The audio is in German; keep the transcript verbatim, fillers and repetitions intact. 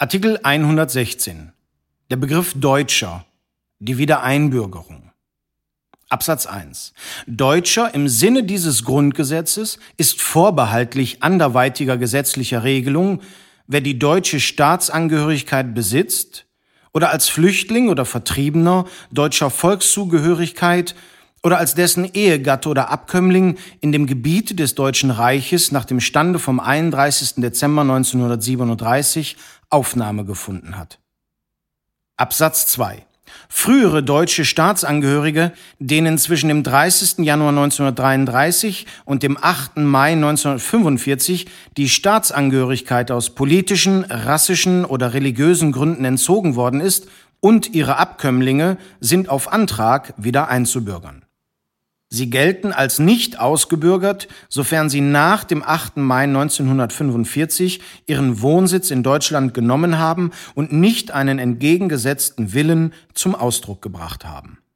Artikel hundertsechzehn. Der Begriff Deutscher. Die Wiedereinbürgerung. Absatz eins. Deutscher im Sinne dieses Grundgesetzes ist vorbehaltlich anderweitiger gesetzlicher Regelung, wer die deutsche Staatsangehörigkeit besitzt oder als Flüchtling oder Vertriebener deutscher Volkszugehörigkeit oder als dessen Ehegatte oder Abkömmling in dem Gebiet des Deutschen Reiches nach dem Stande vom einunddreißigsten Dezember neunzehnhundertsiebenunddreißig Aufnahme gefunden hat. Absatz zwei. Frühere deutsche Staatsangehörige, denen zwischen dem dreißigsten Januar neunzehnhundertdreiunddreißig und dem achten Mai neunzehnhundertfünfundvierzig die Staatsangehörigkeit aus politischen, rassischen oder religiösen Gründen entzogen worden ist, und ihre Abkömmlinge sind auf Antrag wieder einzubürgern. Sie gelten als nicht ausgebürgert, sofern sie nach dem achten Mai neunzehnhundertfünfundvierzig ihren Wohnsitz in Deutschland genommen haben und nicht einen entgegengesetzten Willen zum Ausdruck gebracht haben.